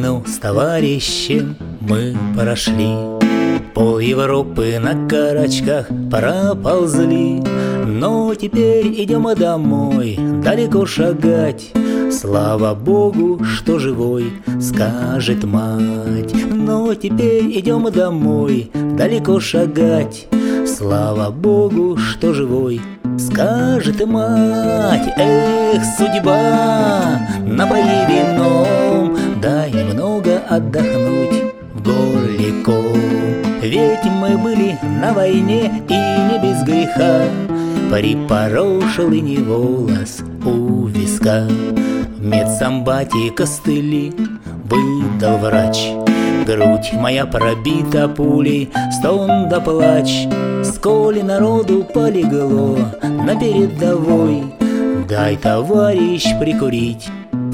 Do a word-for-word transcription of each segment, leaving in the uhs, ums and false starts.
войну с товарищем мы прошли, пол Европы на карачках проползли. Но теперь идем мы домой, далеко шагать. Слава Богу, что живой, скажет мать. Но теперь идем мы домой, далеко шагать. Слава Богу, что живой, скажет мать. Эх, судьба, напои вином, дай много отдохнуть в горле ком. Ведь мы были на войне и не без греха, припорошил и не волос у виска. В медсамбате костыли выдал врач. Грудь моя пробита пулей, стон да плач. Сколь народу полегло на передовой, дай, товарищ, прикурить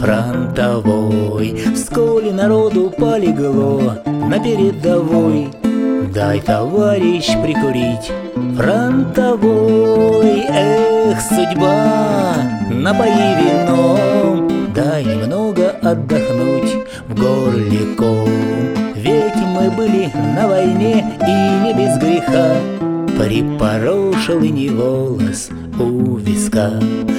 фронтовой. Сколь народу полегло на передовой, дай, товарищ, прикурить фронтовой. Эх, судьба, напои вином, дай немного отдохнуть в горле ком. Ведь мы были на войне и не без греха, припорошил и не волос у виска.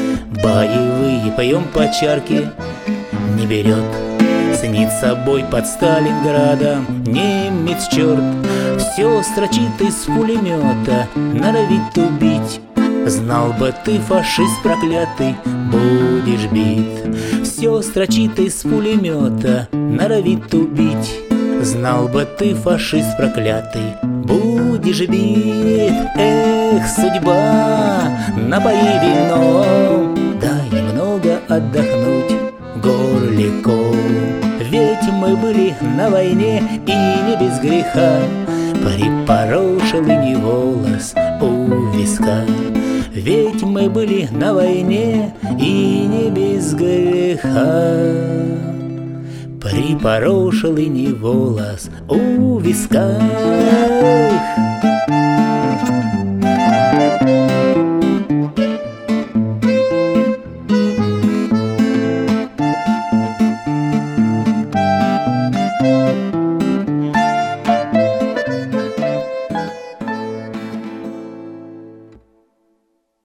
Боевые поем по чарке, не берет. Снится бой под Сталинградом, немец черт. Все строчит из пулемета, норовит убить. Знал бы ты, фашист проклятый, будешь бит. Все строчит из пулемета, норовит убить. Знал бы ты, фашист проклятый, будешь бит. Эх, судьба, напои вином, дай немного отдохнуть в горле ком. Ведь мы были на войне и не без греха, припорошил и не волос у виска. Ведь мы были на войне и не без греха, припорошил и не волос у виска.